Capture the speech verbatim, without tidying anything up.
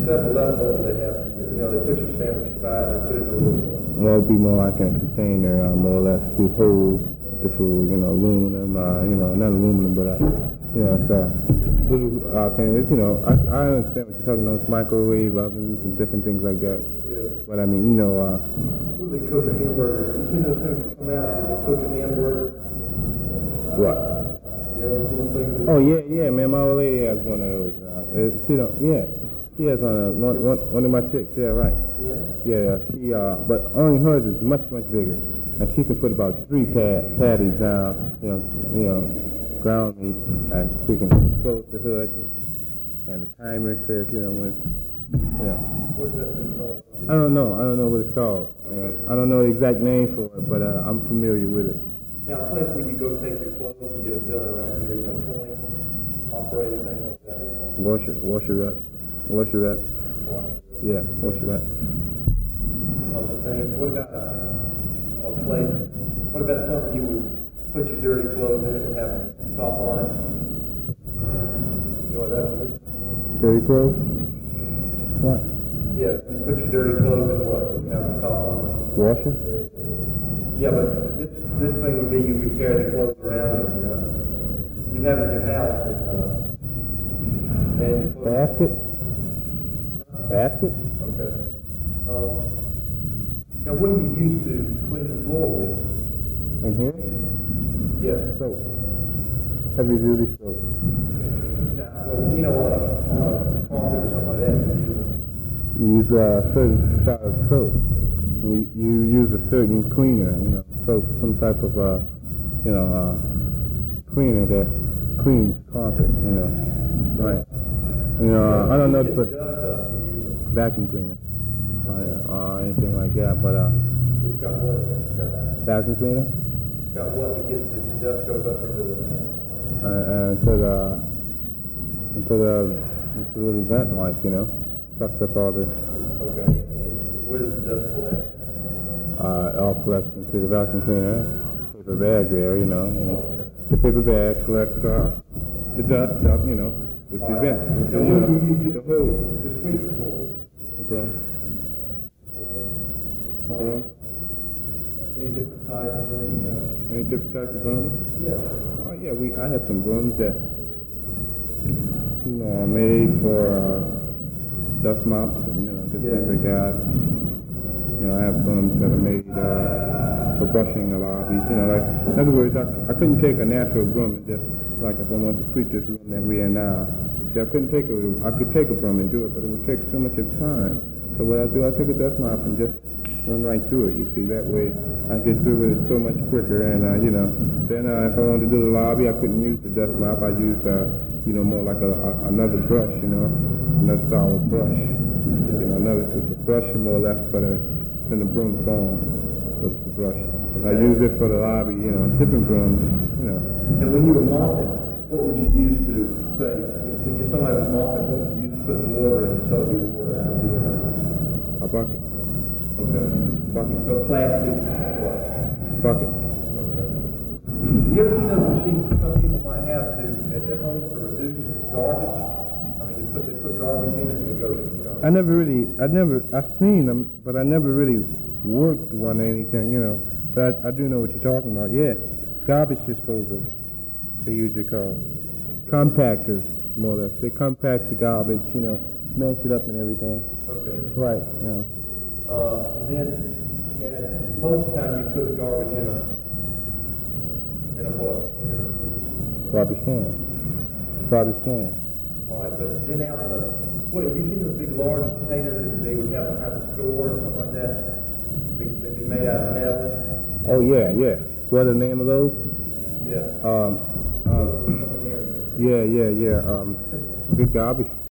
seven eleven, what do they have to do? You know, they put your sandwich, you buy it, they put it in a little one. Well, it'd be more like in a container, uh, more or less, to hold the food, you know, aluminum, uh, you know, not aluminum, but, uh, you know, it's, uh, little, uh, thing, it's, you know, I, I understand what you're talking about, it's microwave ovens and different things like that. Yeah. But I mean, you know, uh... What do they cook a hamburger? You seen those things that come out, they cook a hamburger? What? You know, those little things that... Oh, yeah, yeah, man, my old lady has one of those. Uh, it, she don't, yeah. She has one of, one, one, one of my chicks, yeah, right. Yeah? Yeah, she, uh, but only hers is much, much bigger. And she can put about three pad, patties down, you know, you know, ground meat, and she can close the hood, and the timer says, you know, when, you know. What is that thing called? I don't know, I don't know what it's called. Okay. Uh, I don't know the exact name for it, but uh, I'm familiar with it. Now, a place where you go take your clothes and get them done around here, you know, coin, operated thing, what would that be called? Washer, washerette, washerette. Washer. Yeah, washerette. Other things. What about a, a place, what about something you would put your dirty clothes in, it would have a top on it? You know what that would be? Dirty clothes? What? Yeah, you put your dirty clothes in what? It would have a top on it. Washer? Yeah, but this this thing would be you could carry the clothes around with you, know? You'd have it in your house and, uh, and your clothes. Basket? Basket? Okay. Um, now, what do you use to clean the floor with? In here? Yeah. Soap. Heavy duty soap. Now, well, you know, on a, on a carpet or something like that, you use a... You use a certain style of soap. You, you use a certain cleaner, you know, soap, some type of, uh, you know, uh, cleaner that cleans carpet, you know. Right. You know, uh, I don't know, but vacuum cleaner, uh, or anything like that, but, uh... It's got what? It's got, vacuum cleaner? It's got what that gets the dust goes up into the... Uh, uh, into the, into the, into the little vent, like, you know, sucks up all the... Okay. And where does the dust collect? Uh, it all collects into the vacuum cleaner, paper bag there, you know, and Oh, okay. the paper bag collects, uh, the dust up, you know, with the vent, with the, Now, you what know, do you use the hose. to sweep the floor with? The broom. Okay. The Um, broom. Any different types of them, you know? Any different types of brooms? Yeah. Oh, yeah, we, I have some brooms that, you know, are made for, uh, dust mops, and, you know, different things like that. You know, I have brooms that are made, uh, for brushing the lobbies, you know, like, in other words, I, I couldn't take a natural broom and just, like, if I wanted to sweep this room that we're in now, see, I couldn't take a, I could take a broom and do it, but it would take so much of time. So what I do, I take a dust mop and just run right through it, you see, that way I get through it so much quicker, and, uh, you know, then, uh, if I wanted to do the lobby, I couldn't use the dust mop, I use, uh, you know, more like a, a, another brush, you know, another style of brush, you know, another, it's a brush more or less for the, than the broom foam, but it's a brush. And I use it for the lobby, you know, different brooms, you know. And when you were mopping, what would you use to, say, when you, somebody was mopping, what would you use to put the water in, soapy water out of the, uh, A bucket, okay. bucket, So plastic, what? bucket. Okay. You ever seen those machines that some people might have to, at their home to reduce garbage? I mean, to put, they put garbage in it and they go, you know. I never really, I never, I've seen them, but I never really worked one or anything, you know. But I, I do know what you're talking about. Yeah, garbage disposals, they're usually called. Compactors, more or less. They compact the garbage, you know, smash it up and everything. Okay. Right, yeah. Uh, and then, and most of the time you put the garbage in a, in a what? In a, Garbage can. Garbage can. all right, but then out in the, what, have you seen those big large containers that they would have behind the store or something like that? Big, they'd be made out of metal? Oh, yeah, yeah. What are the name of those? Yeah. Um, um, Something there. yeah, yeah, yeah. Um, big garbage